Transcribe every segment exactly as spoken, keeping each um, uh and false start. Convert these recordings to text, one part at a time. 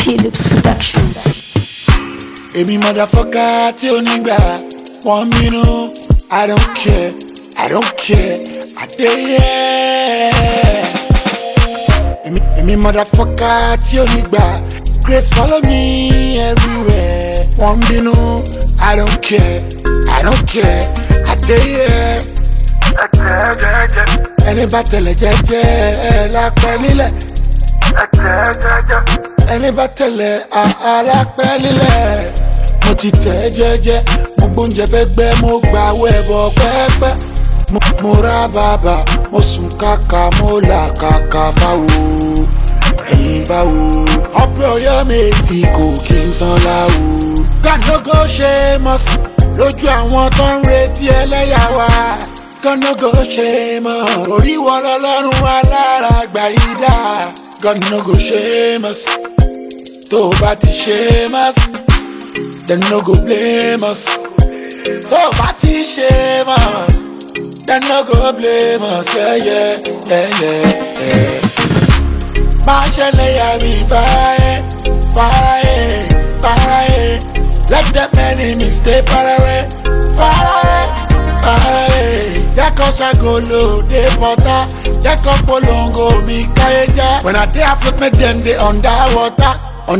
Philips Productions. Èmi motherfucker tí ó nígbà wọ́n mínú. I don't care, I don't care, I dey here. Èmi èmi motherfucker tí ó nígbà grace follow me everywhere. Wọ́n bínú. I don't care, I don't care, I dey here. Ẹni bá tẹ̀lé jẹ́jẹ́ lápẹ́ nílẹ̀. Ẹni bá tẹ̀lé alápẹ́ nílẹ̀. Mo ti tẹ̀ jẹ́jẹ́, mo gbóúnjẹ fẹ́ gbẹ́, mo gbà wẹ̀bọ̀ pẹ́pẹ́. Mo ra bàbà, mo sùn kàkà, mo là kàkà fáwo. Ẹ̀yin báwo? Ọ̀pẹ Ọ̀yọ́ méjì kò kí n tán láwo. Gànógó ṣe mọ̀ sí lójú àwọn tó ń retí ẹlẹ́yà wa. Gànógó ṣe mọ̀ orí wọ lọ́lọ́run alára gbà yí dá. Gànógó ṣe mọ̀ sí tó bá ti ṣe mọ̀ sí. Then no go blame us. Oh, but he shame us. Then no go blame us. Yeah, yeah, yeah, yeah, yeah. Marshall, I be fire, fire, fire. Let that enemy stay far away, far away, far away. That cause I go low, they water. That come polongo, me kaeja. When I day I float me, then they underwater,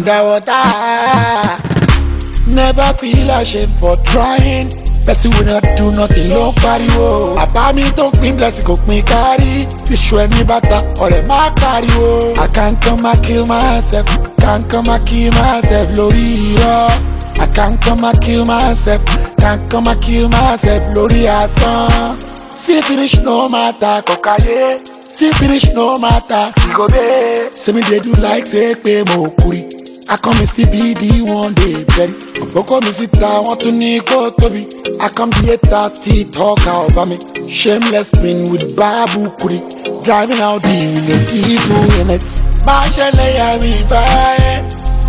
underwater. Never feel ashamed for trying. Person will not do nothing, low pariwo. Bàbá mi tó pín blessing kò pín kárí. Iṣu ẹni bàtà ọ̀rẹ́ má pariwo. I can't come and kill myself. Can't come and kill myself lórí irọ́. I can't come and kill myself. Can't come and kill myself lórí asán. See finish no matter kọ̀káyé. See finish no matter sigobe. Say me dey do like say pé mo kúri. I come and still be the one day ready. Boko mi sita want to need go Toby. I come the thirty talk about me. Shameless spin with Babu Kuri. Driving out the with in it. Marshall I be fire,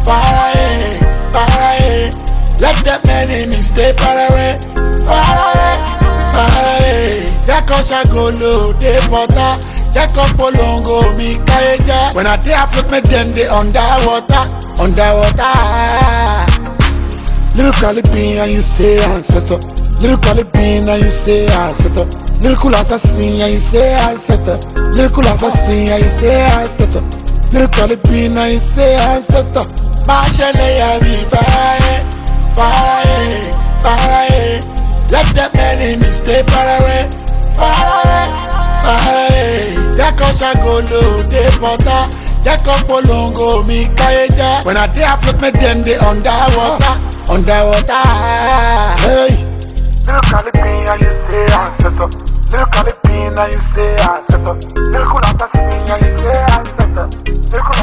fire, fire. Let that enemy stay far away, far away, far away. That cause I go low, they water. That come polongo me kaeja. When I day I float me then they underwater. Underwater. Little collie bean and you say ancestor. Little collie bean and you say ancestor. Little cool assassin and you say ancestor. Little cool assassin and you say ancestor. Little collie bean and you say ancestor. Marshall I be fire, fire, fire. Let that enemy stay far away, far away, far away. That cause I go low, they water. That come polongo me kaeja. When I day I float me then they underwater, underwater. Hey. Little collie bean and you say ancestor. Little collie bean and you say ancestor. Little cool assassin and you say ancestor. Little cool